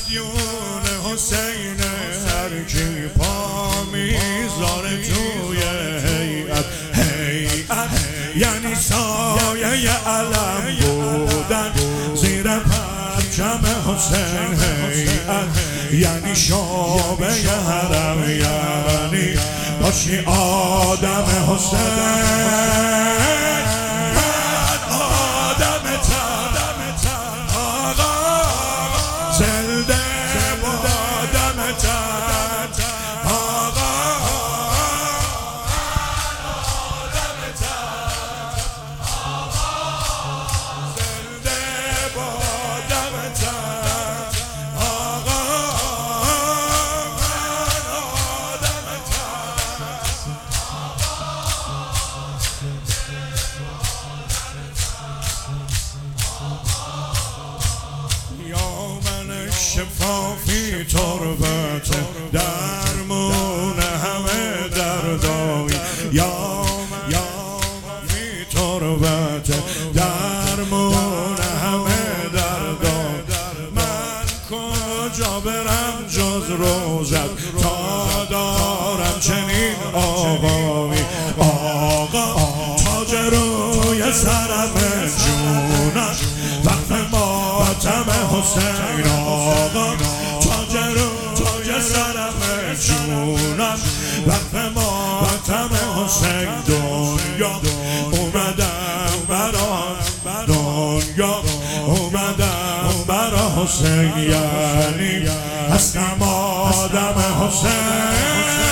مدیون حسین هر کی پا میذاره توی هیئت یعنی سایه علم بودن زیر پرچم حسین هیئت یعنی شعبه حرم یعنی باشی آدم حسین شفافی تربت درمون همه دردایی یا فی تربت درمون همه دردایی من کجا برم جز روزت تا دارم چنین آقایی آقا تاج روی سرم جونم وقت ماتم حسین آقا تاج روی سرم جونم وقت ماتم حسین دنیا اومدم برا حسین یعنی هستم آدم حسین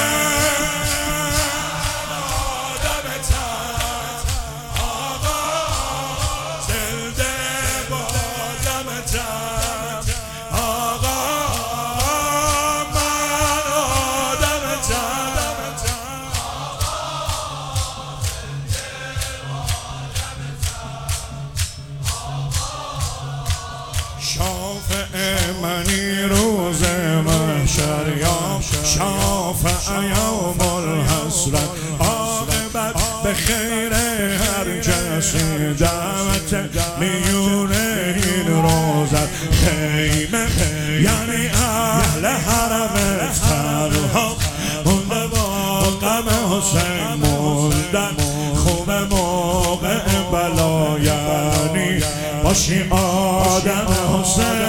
شافع منی روز محشر یا شافع یوم الحسرت عاقبت به خیر هر کسی دعوت میونه این روزت خیمه یعنی اهل حرم تنها مونده با غم حسین موندن خوب موقع بلا یعنی باشی آدم حسین